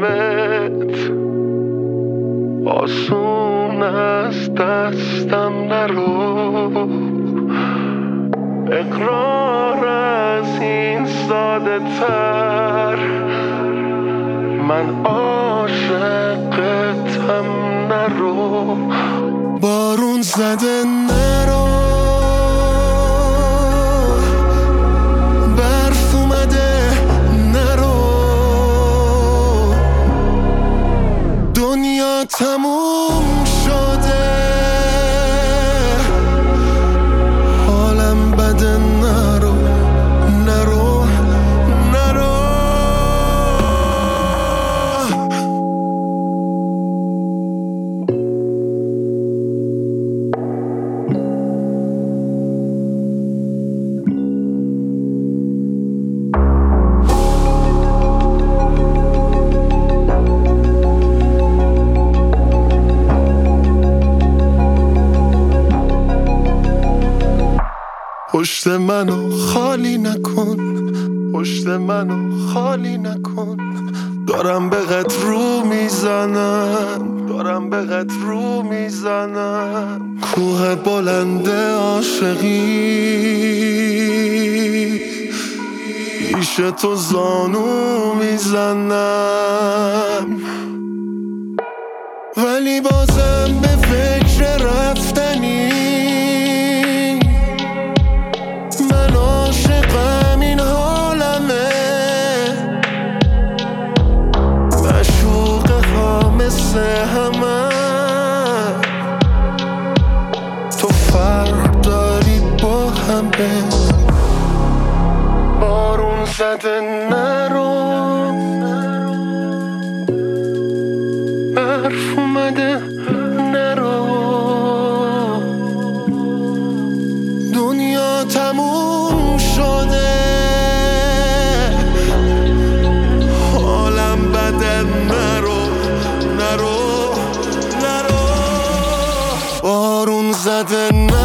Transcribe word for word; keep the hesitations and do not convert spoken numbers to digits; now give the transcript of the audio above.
دلت آسون از دستم نرو، اقرار از این ساده تر، من عاشقتم نرو. بارون زده نرو، برف اومده نرو، دنیا تموم شده، حالم بده نرو نرو نرو. پشت منو خالی نکن، پشت منو خالی نکن، دارم به قد رو میزنم، دارم به قد رو میزنم. کوه بلند عاشقی پیش تو زانو میزنم، ولی بازم به فکر رفتنی. من عاشقم این حالمه، مشوقه ها مثل همه، تو فرق داری با همه. بارون زده نرو، برف اومده نرو، دنیا تموم شده، حالم بده نرو نرو نرو. بارون زده نرو.